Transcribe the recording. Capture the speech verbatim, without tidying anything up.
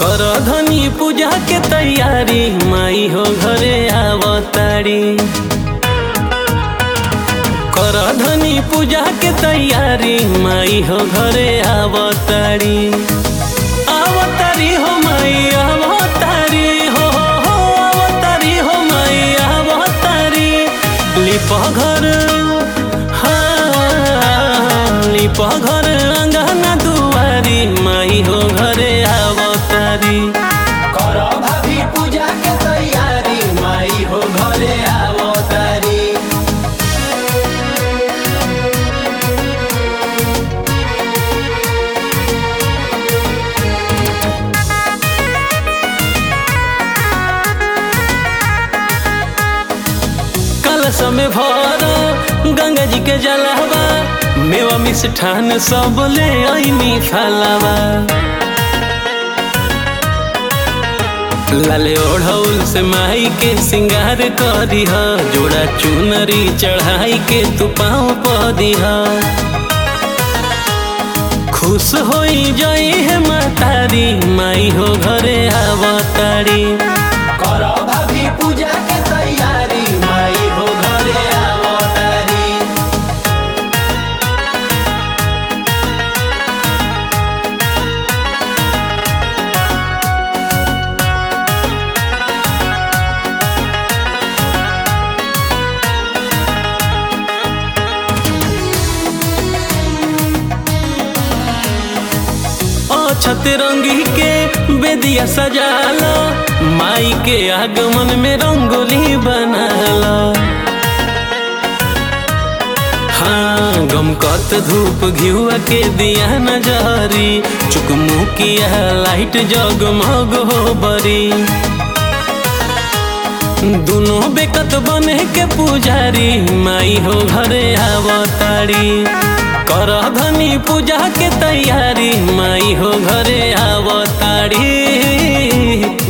कर धनी पूजा के तैयारी माई हो घरे आवतारी। कर धनी पूजा के तैयारी माई हो घरे आवतारी। आवतारी हो माई आवतारी हो हो आवतारी हो माई आवतारी। लिप घर हाँ लिप घर अंगना दुआरी माई हो घरे आवतारी। कर भाभी पूजा के तैयारी माई हो घरे आवतारी। कलश में भर गंगा जी के जलवा मेवा मिष्ठान सब ले आईनी फलवा। लाले ओढ़ौल से माई के सिंगार करी ह जोड़ा चुनरी चढ़ाई के तू पाँव पदी ह। खुश होई जाई है मातारी माई हो घरे आवतारी। कर भाभी पूजा के तैयारी माई हो घरे आवतारी। छत रंगी के बेदिया सजाला माई के आगमन में रंगोली बनाला। हाँ गमकत धूप घिउआ के दिया नजरी चुकमुकिया लाइट जगमग हो बरी। दोनों बेकत बने के पुजारी माई हो घरे आवतारी। कर धनी पूजा के तैयारी माई हो घरे आवतारी।